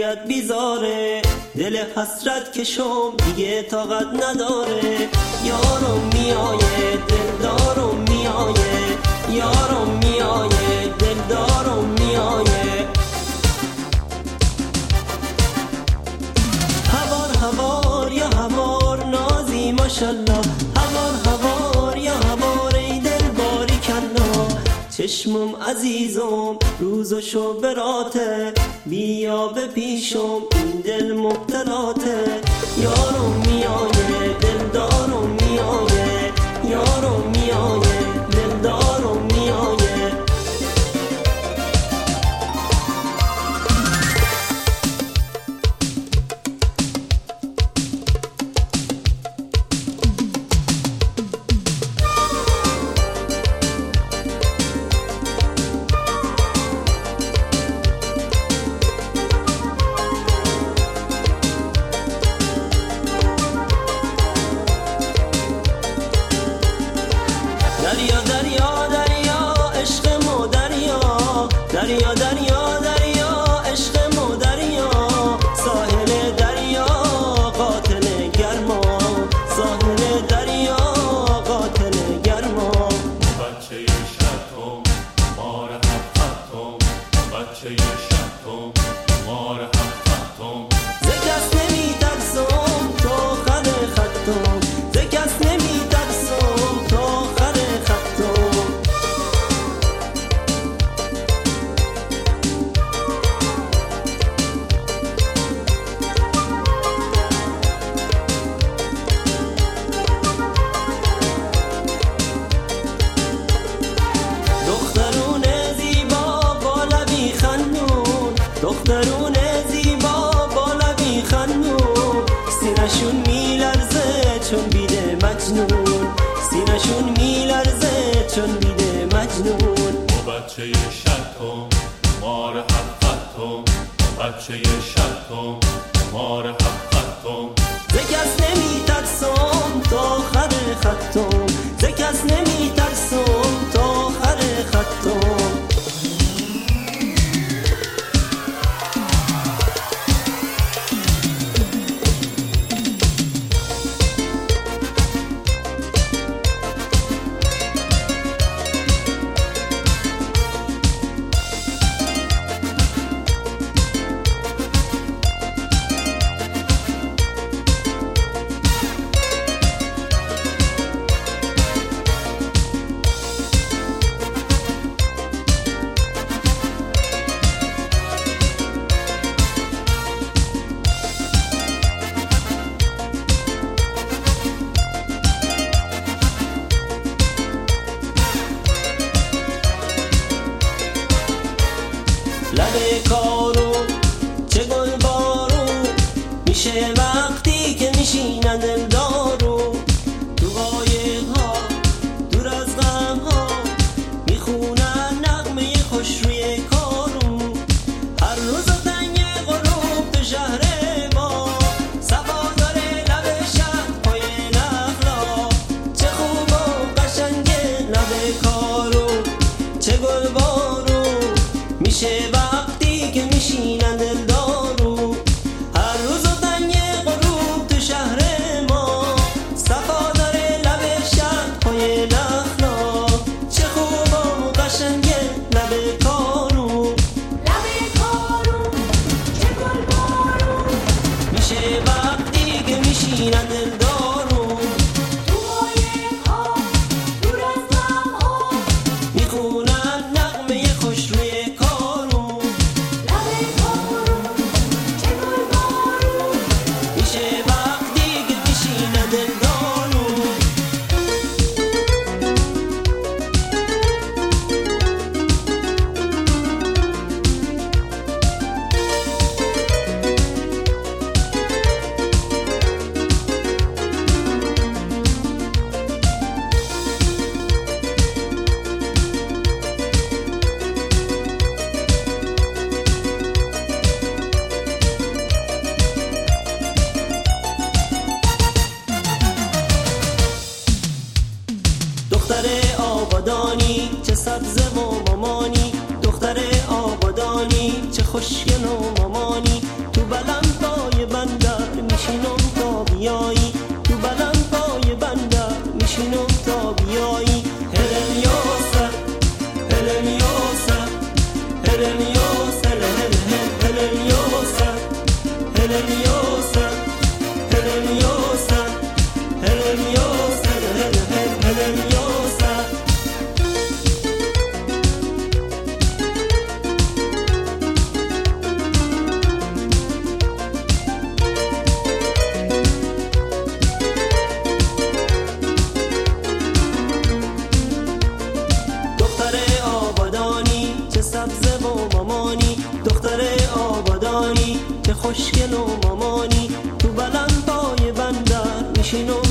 طبیعت بیزاره، دل حسرت کشم دیگه طاقت نداره. یارم میایه دلدارم میایه، یارم میایه دلدارم میایه. هوار هوار یا هوار نازی ماشالله، هوار هوار یا هوار ای دل باری کلا. چشمم عزیزم روز و شب براته، بیا به پیشم این دل مبتلاته. یارم میایه دلدارم میایه، یارم میایه دلدارم میایه. دریا دریا دریا عشق مو دریا، دریا دریا دریا عشق مو دریا. ساحل دریا قاتل گرما، ساحل دریا قاتل گرما. بچه شبتم مار حفتم، بچه شبتم مار حفتم. ز کس نمی ترسم تا خر خطم، ز کس نمی ترسم تا خر خطم. دخترون زیبا با لبی خندون، دخترون زیبا با لبی خندون. سینشون میلرزه چون بیده مجنون، سینشون میلرزه چون بیده مجنون. بچه شبتم مار حفتم، بچه شبتم مار حفتم. ز کس نمی ترسم تا خر خطم، ز کس نمی ترسم تا خر خطم. لب کارو چه گل بارو میشه وقتی که میشینن دلدارو. تو قایق‌ها دور از غم‌ها میخونن نغمه خوش روی کارو. هر روز و تنگ غروب تو شهر ما، صفا داره لب شهر پای نخلا. چه خوب و قشنگه لب کارو چه گل بارو میشه وقتی که میشینن دلدارو. هر روز و تنگ غروب تو شهر خوشگل و مامانی تو بلند پای بندر میشین و